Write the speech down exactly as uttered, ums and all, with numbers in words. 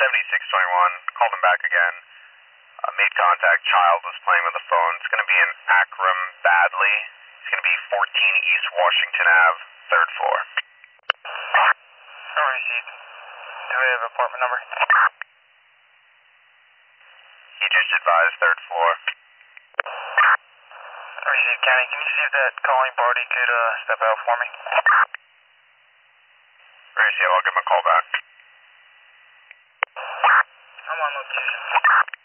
seventy-six twenty-one, called him back again. Uh, made contact, child was playing with the phone. It's going to be in Akron, Badley. It's going to be fourteen East Washington Avenue, third floor. No receipt. Do we have apartment number? He just advised third floor. Receipt, County. Can you see if that calling party could uh, step out for me? Receipt, I'll give him a call back. I'm on location.